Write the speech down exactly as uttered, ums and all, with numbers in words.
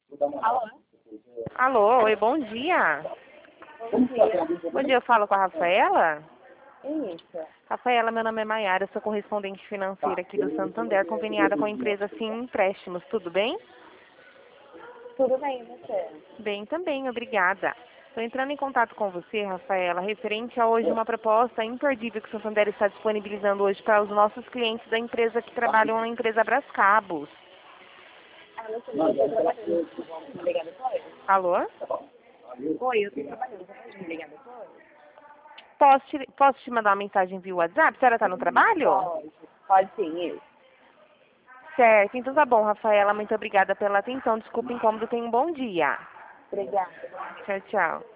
Alô? Alô, oi, bom dia. Bom dia. Bom dia, eu falo com a Rafaela. Isso. Rafaela, meu nome é Maiara, sou correspondente financeira aqui do Santander, conveniada com a empresa Sim Empréstimos, tudo bem? Tudo bem, e você? Bem também, obrigada. Estou entrando em contato com você, Rafaela, referente a hoje uma proposta imperdível que o Santander está disponibilizando hoje para os nossos clientes da empresa que trabalham na empresa Brascabos. Ah, não sei, eu estou trabalhando. Vamos me ligar depois? Alô? Oi, eu estou trabalhando. Você pode me ligar depois? Posso te, posso te mandar uma mensagem via WhatsApp? A senhora está no trabalho? Pode. Pode sim, isso. Certo, então tá bom, Rafaela, muito obrigada pela atenção. Desculpa o incômodo, tenha um bom dia. Obrigada. Tchau, tchau.